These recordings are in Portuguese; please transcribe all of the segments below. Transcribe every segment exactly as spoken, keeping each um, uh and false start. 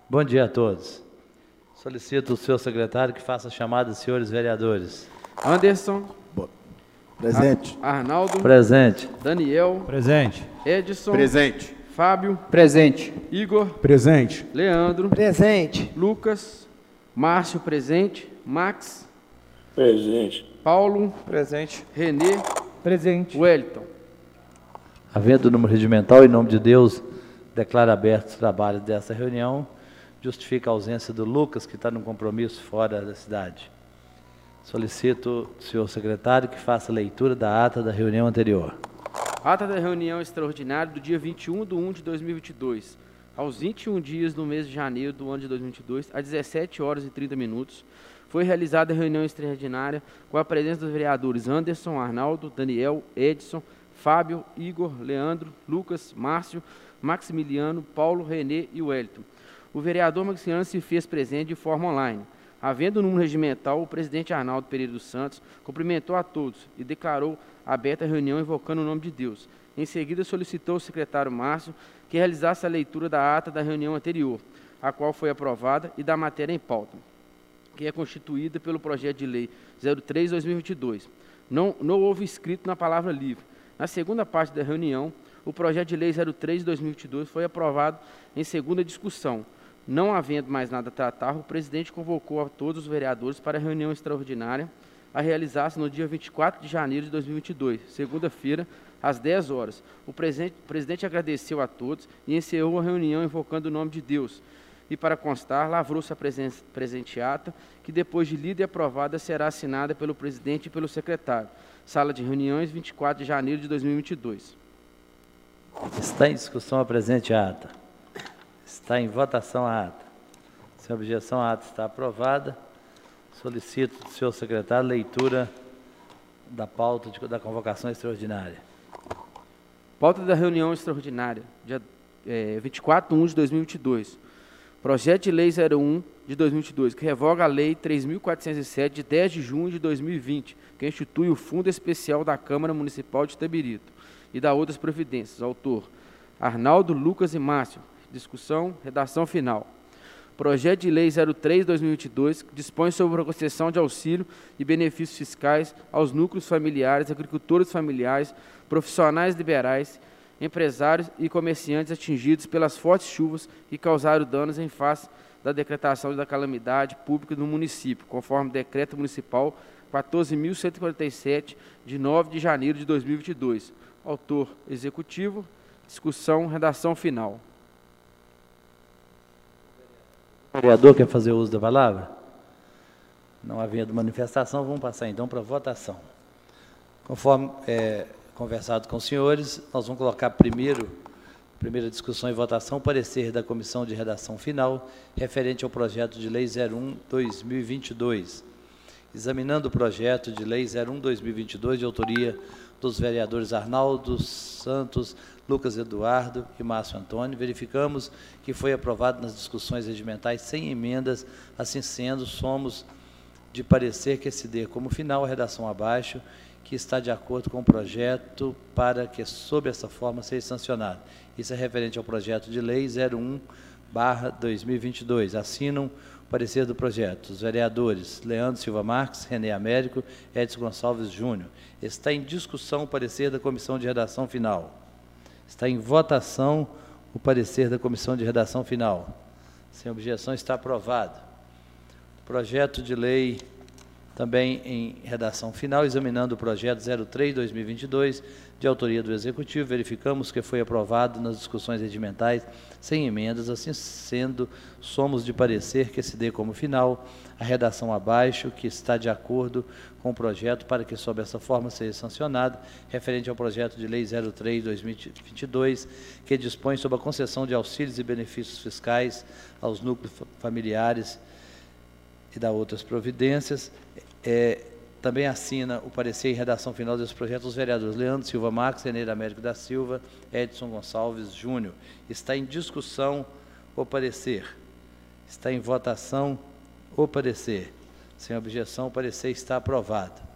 Bom dia a todos. Solicito o senhor secretário que faça a chamada dos senhores vereadores. Anderson. Presente. Ar- Arnaldo. Presente. Daniel. Presente. Edson. Presente. Fábio. Presente. Igor. Presente. Leandro. Presente. Lucas. Márcio, presente. Max. Presente. Paulo. Presente. Renê. Presente. Wellington. Havendo o número regimental, em nome de Deus, declaro abertos os trabalhos dessa reunião. Justifica a ausência do Lucas, que está num compromisso fora da cidade. Solicito o senhor secretário que faça a leitura da ata da reunião anterior. Ata da reunião extraordinária do dia vinte e um de um de dois mil e vinte e dois. Aos vinte e um dias do mês de janeiro do ano de dois mil e vinte e dois, às dezessete horas e trinta minutos, foi realizada a reunião extraordinária com a presença dos vereadores Anderson, Arnaldo, Daniel, Edson, Fábio, Igor, Leandro, Lucas, Márcio, Maximiliano, Paulo, Renê e Wellington. O vereador Maximiliano se fez presente de forma online. Havendo o número regimental, o presidente Arnaldo Pereira dos Santos cumprimentou a todos e declarou aberta a reunião invocando o nome de Deus. Em seguida, solicitou ao secretário Márcio que realizasse a leitura da ata da reunião anterior, a qual foi aprovada, e da matéria em pauta, que é constituída pelo projeto de lei zero três barra dois mil e vinte e dois. Não, não houve escrito na palavra livre. Na segunda parte da reunião, o projeto de lei zero três barra dois mil e vinte e dois foi aprovado em segunda discussão. Não havendo mais nada a tratar, o presidente convocou a todos os vereadores para a reunião extraordinária a realizar-se no dia vinte e quatro de janeiro de dois mil e vinte e dois, segunda-feira, às dez horas. O presidente, o presidente agradeceu a todos e encerrou a reunião invocando o nome de Deus. E, para constar, lavrou-se a presen- presente ata, que depois de lida e aprovada será assinada pelo presidente e pelo secretário. Sala de reuniões, vinte e quatro de janeiro de dois mil e vinte e dois. Está em discussão a presente ata. Está em votação a ata. Sem objeção, a ata está aprovada. Solicito do senhor secretário leitura da pauta de, da convocação extraordinária. Pauta da reunião extraordinária, dia é, vinte e quatro de um de dois mil e vinte e dois. Projeto de lei zero um de dois mil e vinte e dois, que revoga a lei três mil quatrocentos e sete, de dez de junho de dois mil e vinte, que institui o Fundo Especial da Câmara Municipal de Itabirito e da outras providências. Autor: Arnaldo, Lucas e Márcio. Discussão, redação final. Projeto de lei zero três barra dois mil e vinte e dois, que dispõe sobre a concessão de auxílio e benefícios fiscais aos núcleos familiares, agricultores familiares, profissionais liberais, empresários e comerciantes atingidos pelas fortes chuvas que causaram danos em face da decretação da calamidade pública no município, conforme decreto municipal quatorze mil cento e quarenta e sete, de nove de janeiro de dois mil e vinte e dois. Autor: executivo. Discussão, redação final. O vereador quer fazer uso da palavra? Não havendo manifestação, vamos passar então para a votação. Conforme é, conversado com os senhores, nós vamos colocar primeiro, primeira discussão e votação, o parecer da Comissão de Redação Final, referente ao projeto de lei zero um barra dois mil e vinte e dois. Examinando o projeto de lei zero um barra dois mil e vinte e dois, de autoria dos vereadores Arnaldo Santos, Lucas Eduardo e Márcio Antônio, verificamos que foi aprovado nas discussões regimentais sem emendas. Assim sendo, somos de parecer que se dê como final a redação abaixo, que está de acordo com o projeto para que, sob essa forma, seja sancionado. Isso é referente ao projeto de lei zero um barra dois mil e vinte e dois. Assinam o parecer do projeto os vereadores Leandro Silva Marques, Renê Américo, Edson Gonçalves Júnior. Está em discussão o parecer da Comissão de Redação Final. Está em votação o parecer da Comissão de Redação Final. Sem objeção, está aprovado. Projeto de lei também em redação final, examinando o projeto zero três barra dois mil e vinte e dois, de autoria do Executivo, verificamos que foi aprovado nas discussões regimentais sem emendas. Assim sendo, somos de parecer que se dê como final a redação abaixo, que está de acordo com o projeto para que, sob essa forma, seja sancionado, referente ao projeto de lei zero três barra dois mil e vinte e dois, que dispõe sobre a concessão de auxílios e benefícios fiscais aos núcleos familiares e da outras providências. É, também assina o parecer em redação final desse projeto os vereadores Leandro Silva Marques, Renê Américo da Silva, Edson Gonçalves Júnior. Está em discussão o parecer. Está em votação o parecer. Sem objeção, o parecer está aprovado.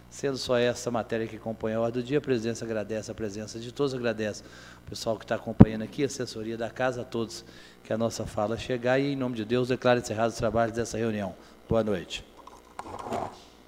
Sendo só essa matéria que compõe a ordem do dia, a presidência agradece a presença de todos, agradece o pessoal que está acompanhando aqui, a assessoria da casa, a todos que a nossa fala chegar, e em nome de Deus declaro encerrados os trabalhos dessa reunião. Boa noite.